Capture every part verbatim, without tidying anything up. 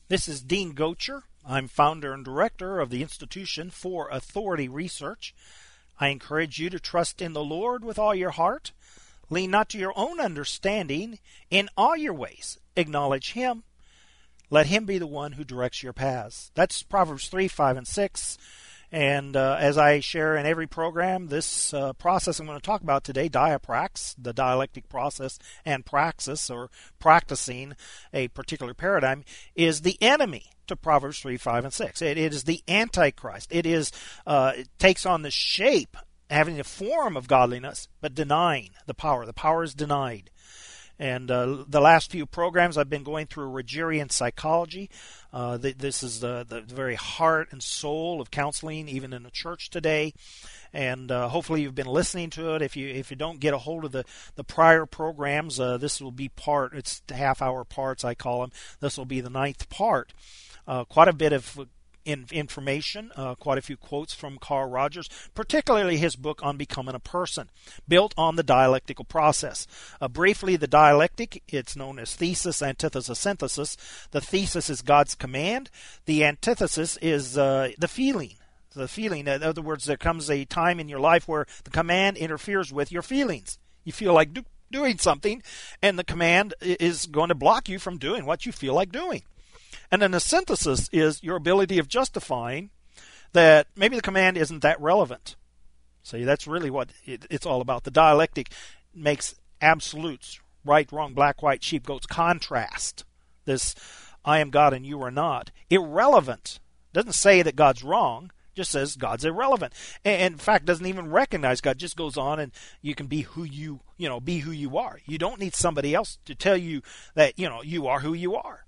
This is Dean Gocher. I'm founder and director of the Institution for Authority Research. I encourage you to trust in the Lord with all your heart. Lean not to your own understanding. In all your ways, acknowledge Him. Let Him be the one who directs your paths. That's Proverbs three, five, and six. And uh, as I share in every program, this uh, process I'm going to talk about today, diaprax, the dialectic process, and praxis, or practicing a particular paradigm, is the enemy to Proverbs three, five, and six. It, it is the Antichrist. It is uh, it takes on the shape, having the form of godliness, but denying the power. The power is denied. And uh, the last few programs I've been going through Rogerian psychology. Uh, th- this is the, the very heart and soul of counseling, even in the church today. And uh, hopefully you've been listening to it. If you if you don't get a hold of the, the prior programs, uh, this will be part. It's half-hour parts, I call them. This will be the ninth part. Uh, quite a bit of in information, uh, quite a few quotes from Carl Rogers, particularly his book on Becoming a Person, built on the dialectical process. Uh, briefly, the dialectic, it's known as thesis, antithesis, synthesis. The thesis is God's command. The antithesis is uh, the feeling. The feeling, in other words, there comes a time in your life where the command interferes with your feelings. You feel like do, doing something, and the command is going to block you from doing what you feel like doing. And then the synthesis is your ability of justifying that maybe the command isn't that relevant. See, that's really what it, it's all about. The dialectic makes absolutes, right, wrong, black, white, sheep, goats, contrast. This I am God and you are not. Irrelevant. Doesn't say that God's wrong, just says God's irrelevant. And in fact, doesn't even recognize God, just goes on and you can be who you, you know, be who you are. You don't need somebody else to tell you that, you know, you are who you are.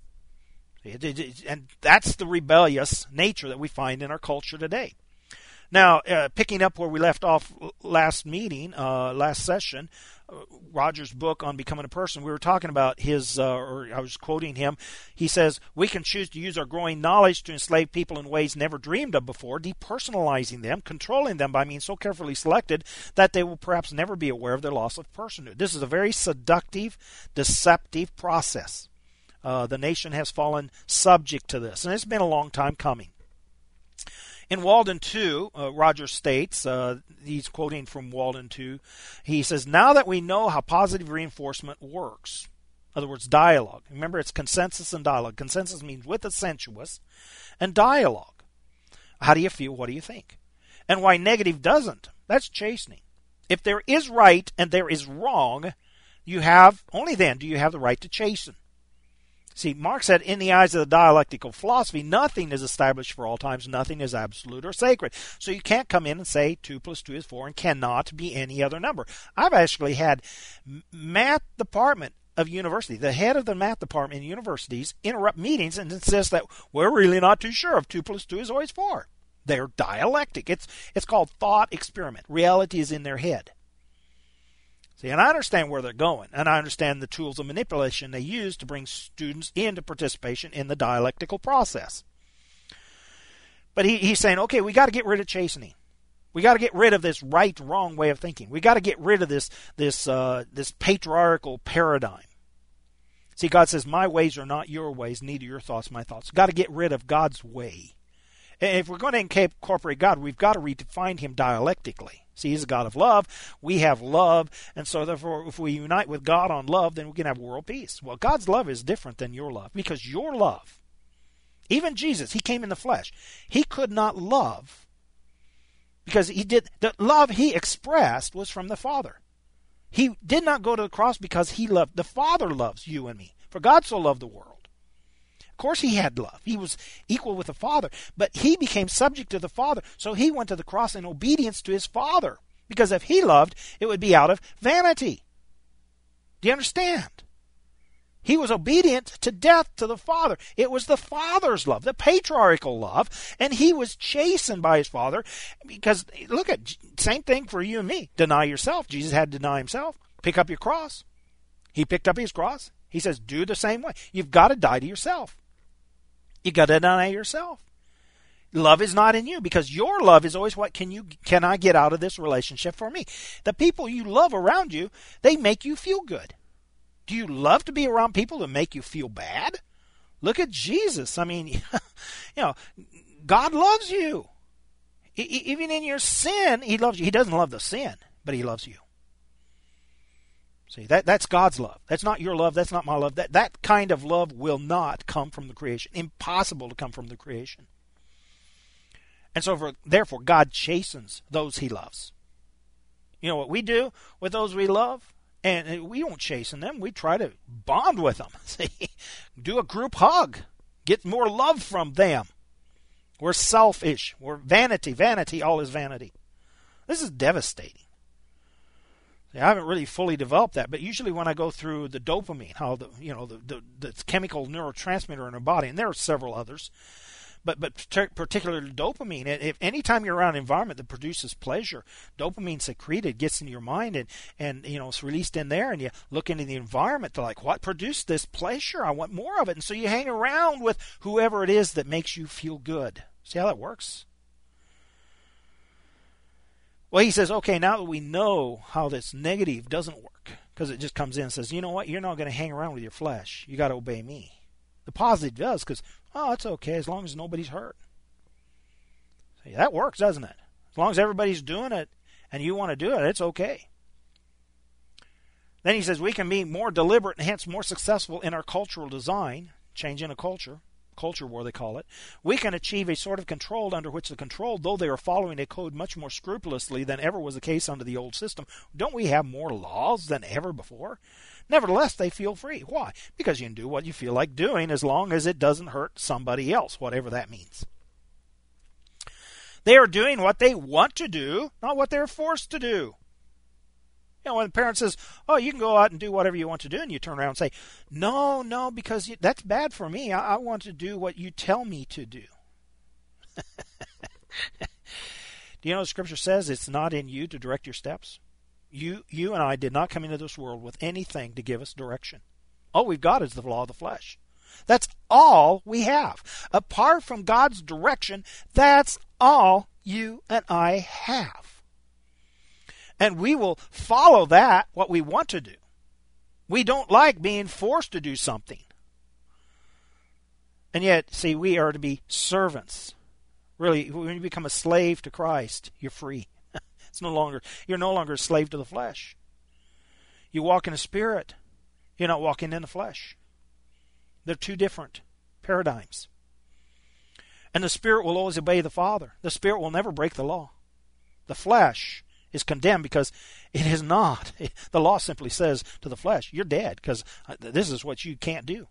And that's the rebellious nature that we find in our culture today. Now, uh, picking up where we left off last meeting, uh, last session, uh, Roger's book on Becoming a Person, we were talking about his, uh, or I was quoting him, he says, we can choose to use our growing knowledge to enslave people in ways never dreamed of before, depersonalizing them, controlling them by means so carefully selected that they will perhaps never be aware of their loss of personhood. This is a very seductive, deceptive process. Uh, the nation has fallen subject to this, and it's been a long time coming. In Walden two, uh, Roger states, uh, he's quoting from Walden two, he says, now that we know how positive reinforcement works, in other words, dialogue. Remember, it's consensus and dialogue. Consensus means with a sensuous, and dialogue. How do you feel? What do you think? And why negative doesn't? That's chastening. If there is right and there is wrong, you have, only then do you have the right to chasten. See, Marx said, in the eyes of the dialectical philosophy, nothing is established for all times, nothing is absolute or sacred. So you can't come in and say two plus two is four and cannot be any other number. I've actually had math department of university, the head of the math department in universities, interrupt meetings and insist that we're really not too sure if two plus two is always four. They're dialectic. It's, it's called thought experiment. Reality is in their head. See, and I understand where they're going, and I understand the tools of manipulation they use to bring students into participation in the dialectical process. But he, he's saying, okay, we got to get rid of chastening. We got to get rid of this right-wrong way of thinking. We got to get rid of this this uh, this patriarchal paradigm. See, God says, my ways are not your ways, neither your thoughts my thoughts. We've got to get rid of God's way. And if we're going to incorporate God, we've got to redefine Him dialectically. See, He's a God of love. We have love. And so therefore, if we unite with God on love, then we can have world peace. Well, God's love is different than your love, because your love, even Jesus, He came in the flesh. He could not love because He did, the love He expressed was from the Father. He did not go to the cross because He loved, the Father loves you and me. For God so loved the world. Of course He had love. He was equal with the Father. But He became subject to the Father. So He went to the cross in obedience to His Father. Because if He loved, it would be out of vanity. Do you understand? He was obedient to death to the Father. It was the Father's love, the patriarchal love. And He was chastened by His Father. Because, look at, same thing for you and me. Deny yourself. Jesus had to deny Himself. Pick up your cross. He picked up His cross. He says, do the same way. You've got to die to yourself. You got to deny yourself. Love is not in you, because your love is always what can you can I get out of this relationship for me. The people you love around you, they make you feel good. Do you love to be around people that make you feel bad? Look at Jesus. I mean, you know, God loves you. E- even in your sin, he loves you. He doesn't love the sin, but he loves you. See, that, that's God's love. That's not your love. That's not my love. That, that kind of love will not come from the creation. Impossible to come from the creation. And so, for, therefore, God chastens those he loves. You know what we do with those we love? And we don't chasten them. We try to bond with them. See, do a group hug. Get more love from them. We're selfish. We're vanity. Vanity, all is vanity. This is devastating. I haven't really fully developed that, but usually when I go through the dopamine, how the you know the, the, the chemical neurotransmitter in our body, and there are several others, but but particularly dopamine. If any time you're around an environment that produces pleasure, dopamine secreted, gets into your mind, and and you know it's released in there, and you look into the environment to like, what produced this pleasure? I want more of it, and so you hang around with whoever it is that makes you feel good. See how that works? Well, he says, okay, now that we know how this negative doesn't work, because it just comes in and says, you know what, you're not going to hang around with your flesh. You got to obey me. The positive does, because, oh, it's okay as long as nobody's hurt. See, that works, doesn't it? As long as everybody's doing it and you want to do it, it's okay. Then he says, we can be more deliberate and hence more successful in our cultural design, changing a culture. Culture war, they call it. We can achieve a sort of control under which the controlled, though they are following a code much more scrupulously than ever was the case under the old system, don't we have more laws than ever before? Nevertheless, they feel free. Why? Because you can do what you feel like doing as long as it doesn't hurt somebody else, whatever that means. They are doing what they want to do, not what they're forced to do. You know, when the parent says, oh, you can go out and do whatever you want to do, and you turn around and say, no, no, because you, that's bad for me. I, I want to do what you tell me to do. Do you know the Scripture says it's not in you to direct your steps? You, you and I did not come into this world with anything to give us direction. All we've got is the law of the flesh. That's all we have. Apart from God's direction, that's all you and I have. And we will follow that, what we want to do. We don't like being forced to do something. And yet, see, we are to be servants. Really, when you become a slave to Christ, you're free. It's no longer, you're no longer a slave to the flesh. You walk in the Spirit. You're not walking in the flesh. They're two different paradigms. And the Spirit will always obey the Father. The Spirit will never break the law. The flesh is condemned because it is not. The law simply says to the flesh, you're dead because this is what you can't do.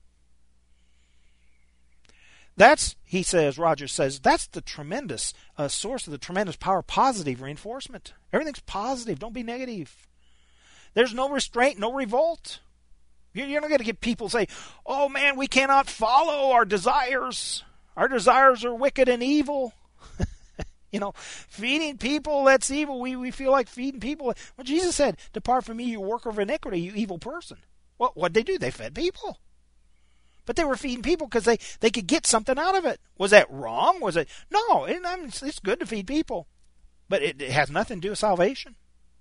That's, he says, Rogers says, that's the tremendous uh, source of the tremendous power, positive reinforcement. Everything's positive. Don't be negative. There's no restraint, no revolt. You're not going to get people say, oh man, we cannot follow our desires. Our desires are wicked and evil. You know, feeding people, that's evil. We we feel like feeding people. Well, Jesus said, depart from me, you worker of iniquity, you evil person. Well, what'd they do? They fed people. But they were feeding people because they, they could get something out of it. Was that wrong? Was it? No, it, I mean, it's, it's good to feed people. But it, it has nothing to do with salvation.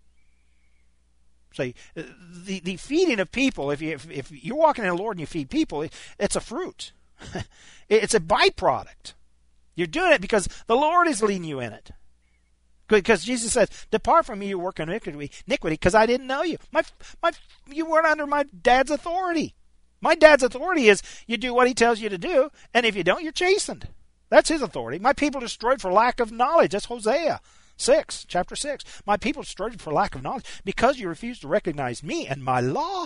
So the, the feeding of people, if, you, if, if you're walking in the Lord and you feed people, it, it's a fruit. It's a byproduct. You're doing it because the Lord is leading you in it. Because Jesus says, depart from me, you work iniquity, iniquity, because I didn't know you. My, my, you weren't under my dad's authority. My dad's authority is you do what he tells you to do, and if you don't, you're chastened. That's his authority. My people destroyed for lack of knowledge. That's Hosea six, chapter six. My people destroyed for lack of knowledge because you refused to recognize me and my law.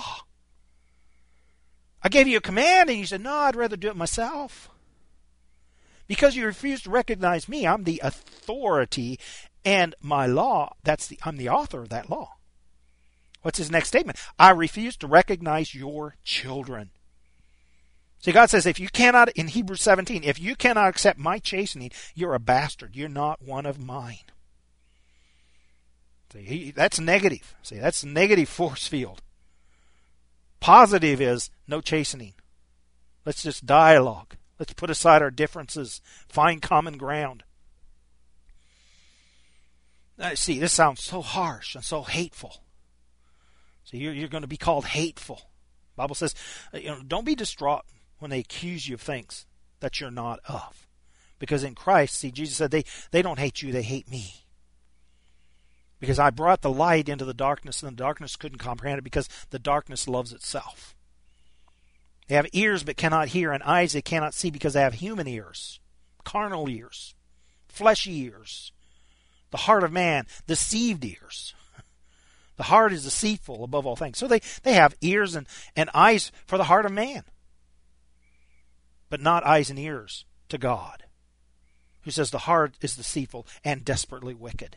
I gave you a command, and you said, no, I'd rather do it myself. Because you refuse to recognize me, I'm the authority, and my law, that's the I'm the author of that law. What's his next statement? I refuse to recognize your children. See, God says, if you cannot, in Hebrews seventeen, if you cannot accept my chastening, you're a bastard. You're not one of mine. See, he, that's negative. See, that's negative force field. Positive is no chastening. Let's just dialogue. Let's put aside our differences, find common ground. Now, see, this sounds so harsh and so hateful. So you're, you're going to be called hateful. The Bible says, you know, don't be distraught when they accuse you of things that you're not of. Because in Christ, see, Jesus said they, they don't hate you, they hate me. Because I brought the light into the darkness, and the darkness couldn't comprehend it because the darkness loves itself. They have ears but cannot hear, and eyes they cannot see because they have human ears, carnal ears, fleshy ears. The heart of man, deceived ears. The heart is deceitful above all things. So they, they have ears and, and eyes for the heart of man, but not eyes and ears to God, who says the heart is deceitful and desperately wicked.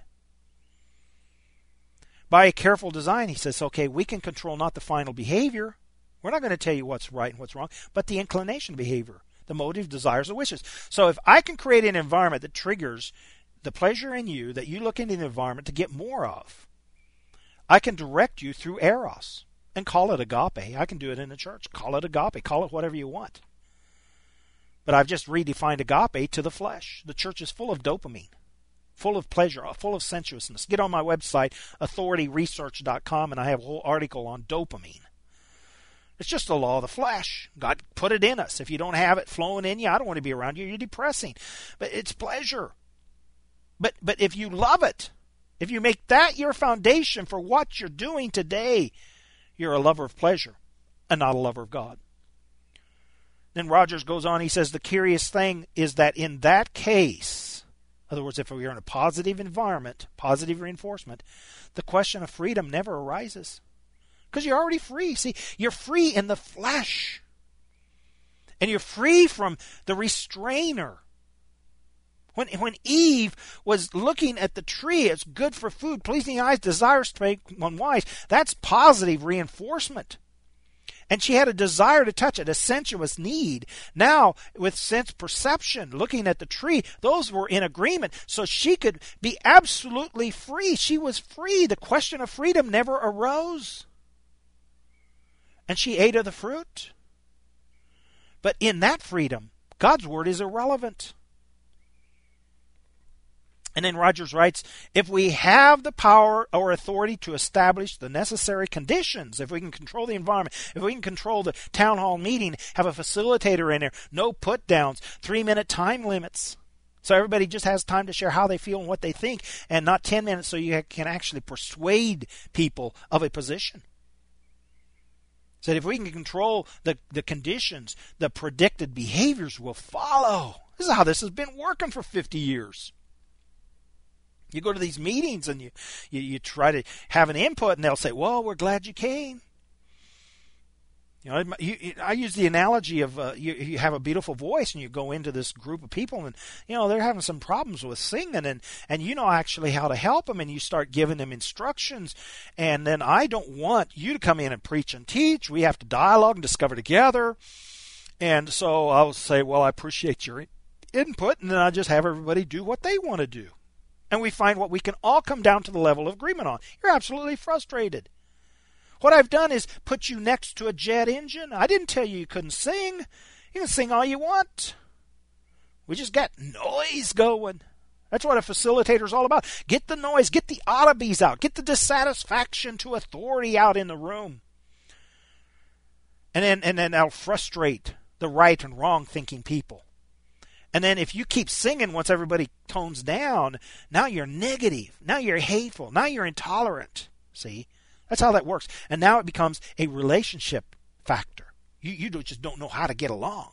By a careful design, he says, okay, we can control not the final behavior. We're not going to tell you what's right and what's wrong, but the inclination behavior, the motive, desires, or wishes. So if I can create an environment that triggers the pleasure in you that you look into the environment to get more of, I can direct you through eros and call it agape. I can do it in the church. Call it agape. Call it whatever you want. But I've just redefined agape to the flesh. The church is full of dopamine, full of pleasure, full of sensuousness. Get on my website, authority research dot com, and I have a whole article on dopamine. It's just the law of the flesh. God put it in us. If you don't have it flowing in you, I don't want to be around you. You're depressing. But it's pleasure. But but if you love it, if you make that your foundation for what you're doing today, you're a lover of pleasure and not a lover of God. Then Rogers goes on, he says, the curious thing is that in that case, in other words, if we're in a positive environment, positive reinforcement, the question of freedom never arises. Because you're already free. See, you're free in the flesh. And you're free from the restrainer. When, when Eve was looking at the tree, it's good for food, pleasing the eyes, desires to make one wise. That's positive reinforcement. And she had a desire to touch it, a sensuous need. Now, with sense perception, looking at the tree, those were in agreement. So she could be absolutely free. She was free. The question of freedom never arose. And she ate of the fruit. But in that freedom, God's word is irrelevant. And then Rogers writes, if we have the power or authority to establish the necessary conditions, if we can control the environment, if we can control the town hall meeting, have a facilitator in there, no put downs, three minute time limits, so everybody just has time to share how they feel and what they think, and not ten minutes so you can actually persuade people of a position. So that if we can control the, the conditions, the predicted behaviors will follow. This is how this has been working for fifty years. You go to these meetings and you, you, you try to have an input, and they'll say, well, we're glad you came. You know, you, you, I use the analogy of uh, you, you have a beautiful voice, and you go into this group of people, and you know they're having some problems with singing, and, and you know actually how to help them, and you start giving them instructions. And then I don't want you to come in and preach and teach. We have to dialogue and discover together. And so I'll say, well, I appreciate your input, and then I just have everybody do what they want to do. And we find what we can all come down to the level of agreement on. You're absolutely frustrated. What I've done is put you next to a jet engine. I didn't tell you you couldn't sing. You can sing all you want. We just got noise going. That's what a facilitator's all about. Get the noise. Get the oddities out. Get the dissatisfaction to authority out in the room. And then, and then that'll frustrate the right and wrong thinking people. And then if you keep singing once everybody tones down, now you're negative. Now you're hateful. Now you're intolerant. See? That's how that works. And now it becomes a relationship factor. You, you just don't know how to get along.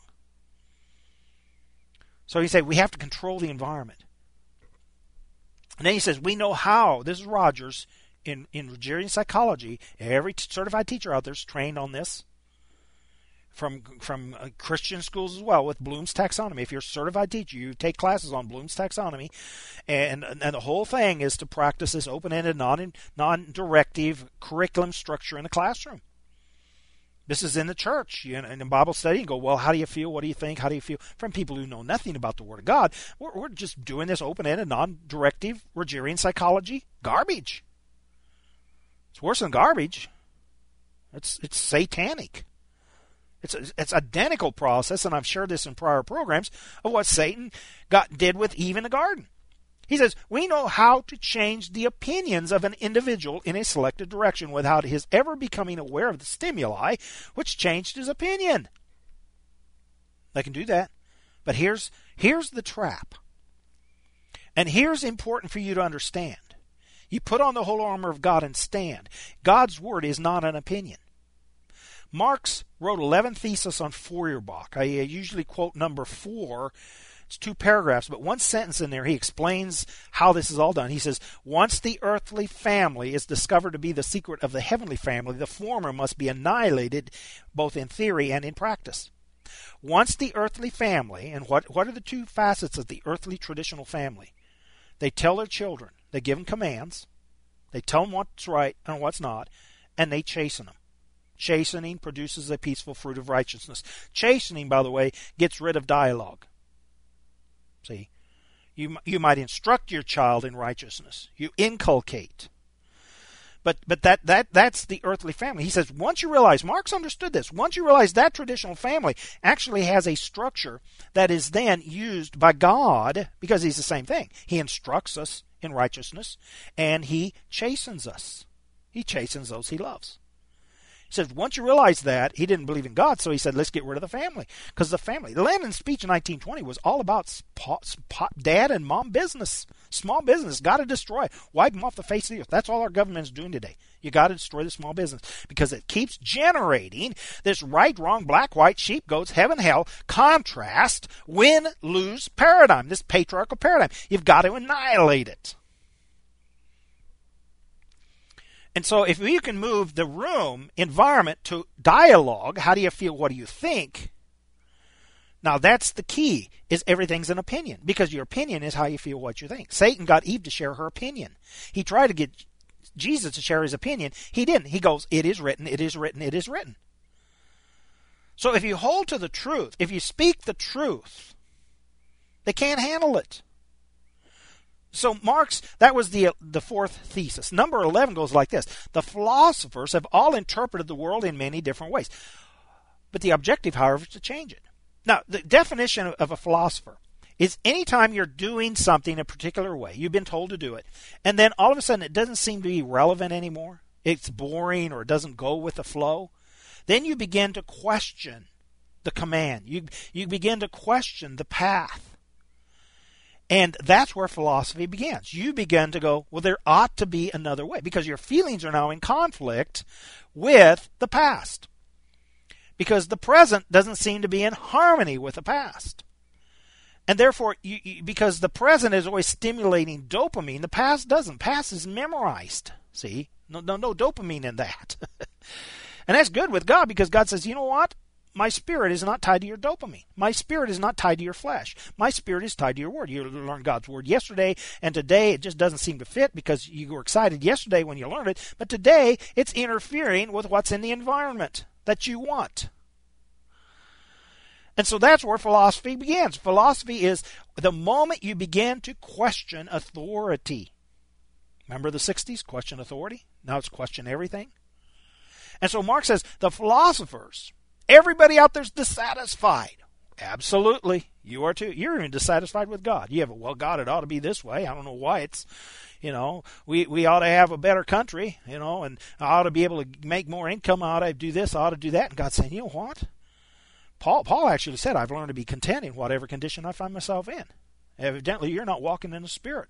So he said we have to control the environment. And then he says we know how. This is Rogers in, in Rogerian psychology. Every certified teacher out there is trained on this. From from uh, Christian schools as well with Bloom's taxonomy. If you're a certified teacher, you take classes on Bloom's taxonomy, and and the whole thing is to practice this open-ended, non non-directive curriculum structure in the classroom. This is in the church, you know, in Bible study. You go, well, how do you feel? What do you think? How do you feel? From people who know nothing about the Word of God, we're, we're just doing this open-ended, non-directive Rogerian psychology garbage. It's worse than garbage. It's it's satanic. It's a, it's identical process, and I've shared this in prior programs, of what Satan got did with Eve in the garden. He says, we know how to change the opinions of an individual in a selected direction without his ever becoming aware of the stimuli which changed his opinion. They can do that. But here's here's the trap. And here's important for you to understand. You put on the whole armor of God and stand. God's word is not an opinion. Marx wrote eleven theses on Feuerbach. I usually quote number four. It's two paragraphs, but one sentence in there, he explains how this is all done. He says, once the earthly family is discovered to be the secret of the heavenly family, the former must be annihilated both in theory and in practice. Once the earthly family, and what, what are the two facets of the earthly traditional family? They tell their children, they give them commands, they tell them what's right and what's not, and they chasten them. Chastening produces a peaceful fruit of righteousness. Chastening, by the way, gets rid of dialogue. See, you you might instruct your child in righteousness. You inculcate. But but that, that that's the earthly family. He says, once you realize, Marx understood this, once you realize that traditional family actually has a structure that is then used by God, because he's the same thing. He instructs us in righteousness, and he chastens us. He chastens those he loves. He says, once you realize that, he didn't believe in God, so he said, let's get rid of the family. Because the family, Lenin's speech in nineteen twenty was all about dad and mom business, small business, got to destroy, wipe them off the face of the earth. That's all our government is doing today. You got to destroy the small business because it keeps generating this right, wrong, black, white, sheep, goats, heaven, hell, contrast, win, lose paradigm, this patriarchal paradigm. You've got to annihilate it. And so if you can move the room environment to dialogue, how do you feel, what do you think? Now that's the key, is everything's an opinion, because your opinion is how you feel, what you think. Satan got Eve to share her opinion. He tried to get Jesus to share his opinion. He didn't. He goes, it is written, it is written, it is written. So if you hold to the truth, if you speak the truth, they can't handle it. So Marx, that was the the fourth thesis. Number eleven goes like this. The philosophers have all interpreted the world in many different ways. But the objective, however, is to change it. Now, the definition of, of a philosopher is anytime you're doing something a particular way, you've been told to do it, and then all of a sudden it doesn't seem to be relevant anymore, it's boring or it doesn't go with the flow, then you begin to question the command. You, you begin to question the path. And that's where philosophy begins. You begin to go, well, there ought to be another way, because your feelings are now in conflict with the past. Because the present doesn't seem to be in harmony with the past. And therefore, you, you, because the present is always stimulating dopamine, the past doesn't. Past is memorized. See? No, no, no dopamine in that. And that's good with God, because God says, you know what? My spirit is not tied to your dopamine. My spirit is not tied to your flesh. My spirit is tied to your word. You learned God's word yesterday, and today it just doesn't seem to fit because you were excited yesterday when you learned it, but today it's interfering with what's in the environment that you want. And so that's where philosophy begins. Philosophy is the moment you begin to question authority. Remember the sixties? Question authority. Now it's question everything. And so Marx says the philosophers, everybody out there's dissatisfied. Absolutely. You are too. You're even dissatisfied with God. You have, well, God, it ought to be this way. I don't know why it's, you know, we, we ought to have a better country, you know, and I ought to be able to make more income. I ought to do this. I ought to do that. And God's saying, you know what? Paul, Paul actually said, I've learned to be content in whatever condition I find myself in. Evidently, you're not walking in the Spirit.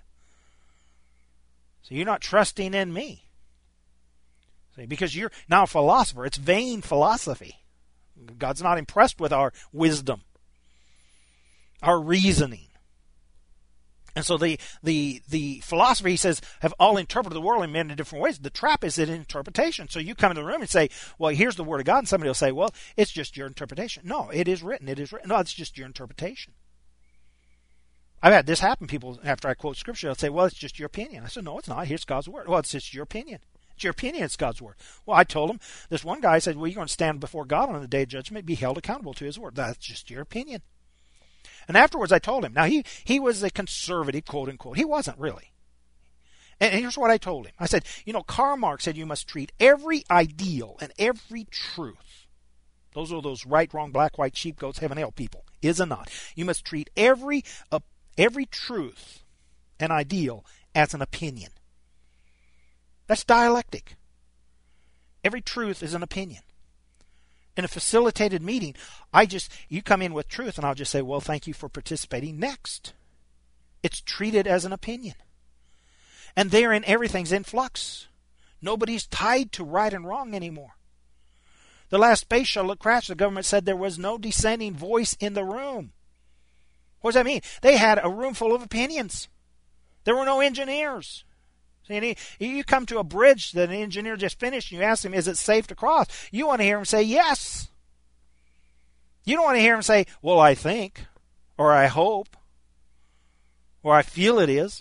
So you're not trusting in me. See, because you're now a philosopher. It's vain philosophy. God's not impressed with our wisdom, our reasoning. And so the the the philosopher, he says, have all interpreted the world in many different ways. The trap is in interpretation. So you come into the room and say, well, here's the word of God, and somebody will say, well, it's just your interpretation. No, it is written. It is written. No, it's just your interpretation. I've had this happen. People, after I quote scripture, they'll say, well, it's just your opinion. I said, no, it's not. Here's God's word. Well, it's just your opinion. It's your opinion. It's God's word. Well, I told him, this one guy said, well, you're going to stand before God on the day of judgment, be held accountable to his word. That's just your opinion. And afterwards I told him, now he, he was a conservative, quote unquote. He wasn't really. And here's what I told him. I said, you know, Karl Marx said you must treat every ideal and every truth. Those are those right, wrong, black, white, sheep, goats, heaven, hell people. Is and not. You must treat every, uh, every truth and ideal as an opinion. That's dialectic. Every truth is an opinion. In a facilitated meeting, I just, you come in with truth and I'll just say, well, thank you for participating. Next. It's treated as an opinion. And therein everything's in flux. Nobody's tied to right and wrong anymore. The last space shuttle that crashed, the government said there was no dissenting voice in the room. What does that mean? They had a room full of opinions. There were no engineers. See, you come to a bridge that an engineer just finished and you ask him, is it safe to cross? You want to hear him say yes. You don't want to hear him say, well, I think, or I hope, or I feel it is.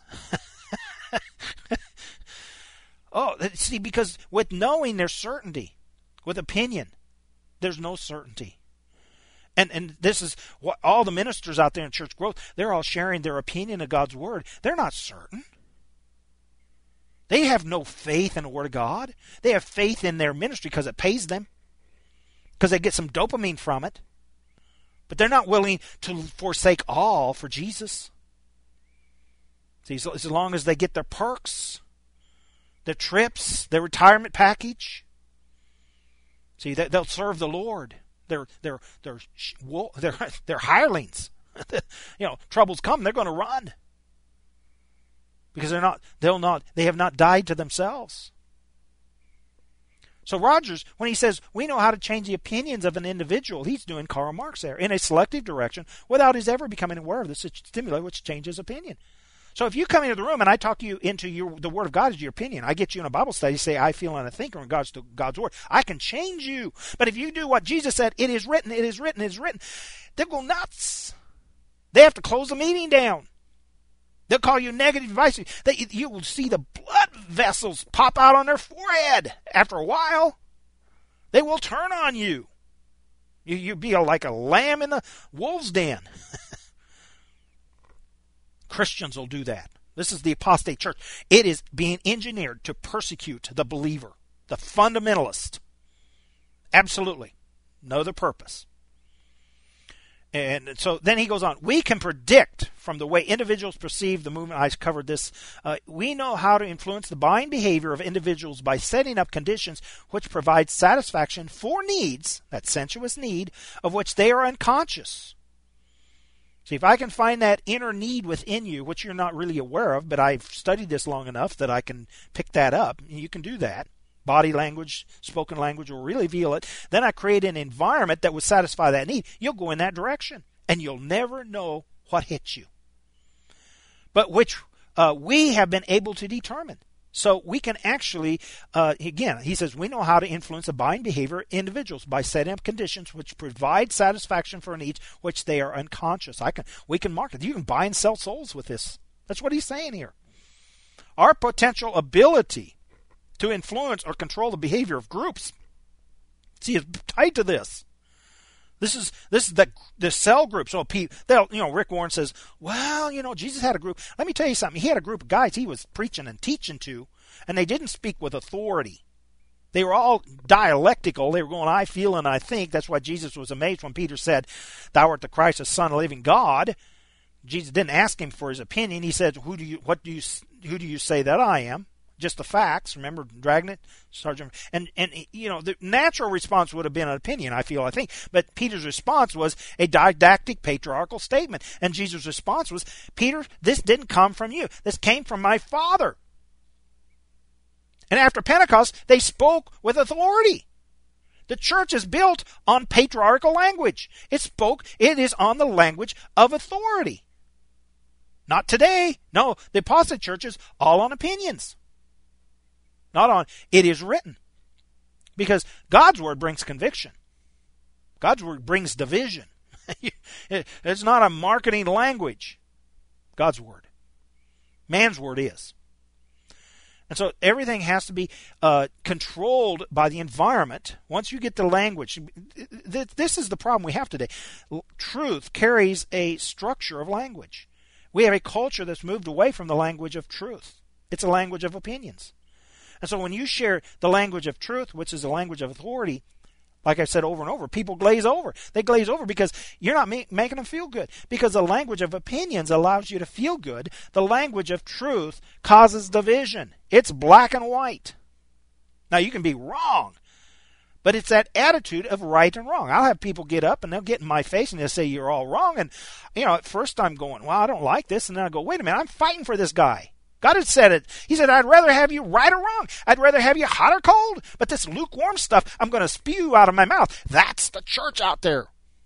Oh, see, because with knowing there's certainty. With opinion, there's no certainty. And and this is what all the ministers out there in church growth, they're all sharing their opinion of God's word. They're not certain. They have no faith in the word of God. They have faith in their ministry because it pays them. Because they get some dopamine from it. But they're not willing to forsake all for Jesus. See, so as long as they get their perks, their trips, their retirement package, see, they'll serve the Lord. They're they're they're they're they're hirelings. You know, troubles come, they're going to run because they're not. They'll not. They have not died to themselves. So Rogers, when he says we know how to change the opinions of an individual, he's doing Karl Marx there in a selective direction without his ever becoming aware of the stimuli which changes opinion. So if you come into the room and I talk you into your, the Word of God as your opinion, I get you in a Bible study, say, I feel and I think in regards to God's Word, I can change you. But if you do what Jesus said, it is written, it is written, it is written, they'll go nuts. They have to close the meeting down. They'll call you negative advice. They, you will see the blood vessels pop out on their forehead. After a while, they will turn on you. you you'll be like a lamb in the wolf's den. Christians will do that. This is the apostate church. It is being engineered to persecute the believer, the fundamentalist. Absolutely. No other purpose. And so then he goes on. We can predict from the way individuals perceive the movement. I covered this. Uh, we know how to influence the buying behavior of individuals by setting up conditions which provide satisfaction for needs, that sensuous need, of which they are unconscious. See, if I can find that inner need within you, which you're not really aware of, but I've studied this long enough that I can pick that up, you can do that. Body language, spoken language will really reveal it. Then I create an environment that would satisfy that need. You'll go in that direction, and you'll never know what hits you. But which uh, we have been able to determine. So we can actually, uh, again, he says, we know how to influence the buying behavior of individuals by setting up conditions which provide satisfaction for needs which they are unconscious. I can, we can market. You can buy and sell souls with this. That's what he's saying here. Our potential ability to influence or control the behavior of groups, see, is tied to this. This is this is the the cell group. So Pete, they'll, you know, Rick Warren says, well, you know, Jesus had a group. Let me tell you something. He had a group of guys he was preaching and teaching to, and they didn't speak with authority. They were all dialectical. They were going, I feel and I think. That's why Jesus was amazed when Peter said, "Thou art the Christ, the Son of the living God." Jesus didn't ask him for his opinion. He said, "Who do you? What do you? Who do you say that I am?" Just the facts. Remember Dragnet, Sergeant, and and you know the natural response would have been an opinion. I feel, I think, but Peter's response was a didactic, patriarchal statement, and Jesus' response was, "Peter, this didn't come from you. This came from my Father." And after Pentecost, they spoke with authority. The church is built on patriarchal language. It spoke. It is on the language of authority. Not today. No, the apostate church is all on opinions. Not on, it is written. Because God's word brings conviction. God's word brings division. It's not a marketing language. God's word. Man's word is. And so everything has to be uh, controlled by the environment. Once you get the language, this is the problem we have today. Truth carries a structure of language. We have a culture that's moved away from the language of truth. It's a language of opinions. And so when you share the language of truth, which is the language of authority, like I said over and over, people glaze over. They glaze over because you're not ma- making them feel good. Because the language of opinions allows you to feel good. The language of truth causes division. It's black and white. Now, you can be wrong, But it's that attitude of right and wrong. I'll have people get up and they'll get in my face and they'll say, you're all wrong. And, you know, at first I'm going, well, I don't like this. And then I go, wait a minute, I'm fighting for this guy. God had said it. He said, I'd rather have you right or wrong. I'd rather have you hot or cold. But this lukewarm stuff, I'm going to spew out of my mouth. That's the church out there.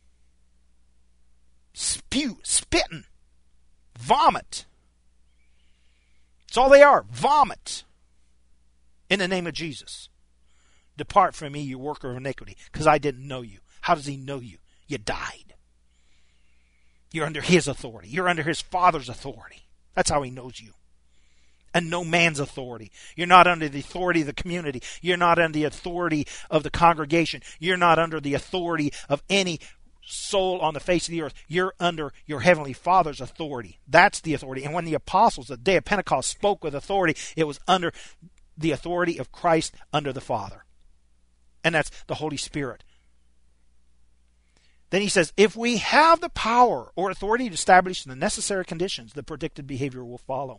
Spew, spitting, vomit. That's all they are, vomit. In the name of Jesus. Depart from me, you worker of iniquity, because I didn't know you. How does he know you? You died. You're under his authority. You're under his Father's authority. That's how he knows you. And no man's authority. You're not under the authority of the community. You're not under the authority of the congregation. You're not under the authority of any soul on the face of the earth. You're under your heavenly Father's authority. That's the authority. And when the apostles, the day of Pentecost, spoke with authority, it was under the authority of Christ under the Father. And that's the Holy Spirit. Then he says, if we have the power or authority to establish the necessary conditions, the predicted behavior will follow.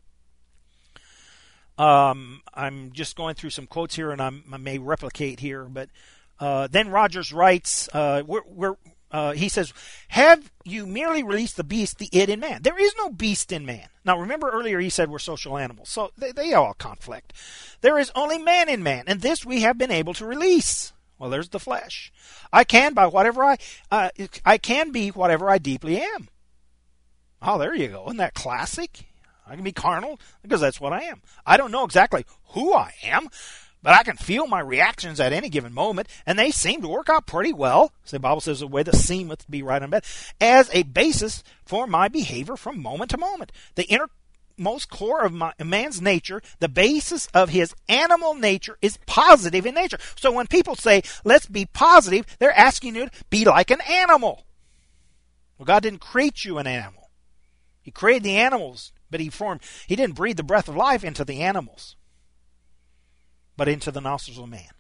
Um, I'm just going through some quotes here, and I'm, I may replicate here. But uh, then Rogers writes, uh, we're, we're, uh, he says, have you merely released the beast, the id in man? There is no beast in man. Now, remember earlier he said we're social animals, so they, they all conflict. There is only man in man, and this we have been able to release. Well, there's the flesh. I can by whatever I, uh, I can be whatever I deeply am. Oh, there you go. Isn't that classic? I can be carnal because that's what I am. I don't know exactly who I am, but I can feel my reactions at any given moment, and they seem to work out pretty well. So the Bible says the way that seemeth to be right on bed, as a basis for my behavior from moment to moment. The innermost core of my, man's nature, the basis of his animal nature, is positive in nature. So when people say, let's be positive, they're asking you to be like an animal. Well, God didn't create you an animal. He created the animals, but he formed, he didn't breathe the breath of life into the animals, but into the nostrils of man.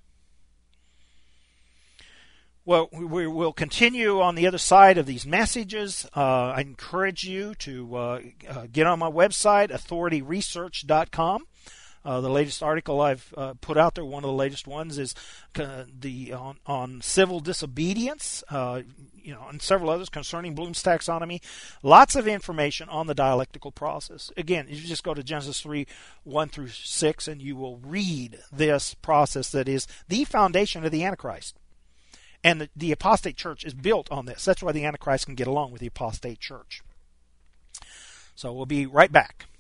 Well, we will continue on the other side of these messages. Uh, I encourage you to uh, uh, get on my website, authority research dot com. Uh, the latest article I've uh, put out there, one of the latest ones, is uh, the on, on civil disobedience, uh, you know, and several others concerning Bloom's taxonomy. Lots of information on the dialectical process. Again, you just go to Genesis three, one through six, and you will read this process that is the foundation of the Antichrist. And the, the apostate church is built on this. That's why the Antichrist can get along with the apostate church. So we'll be right back.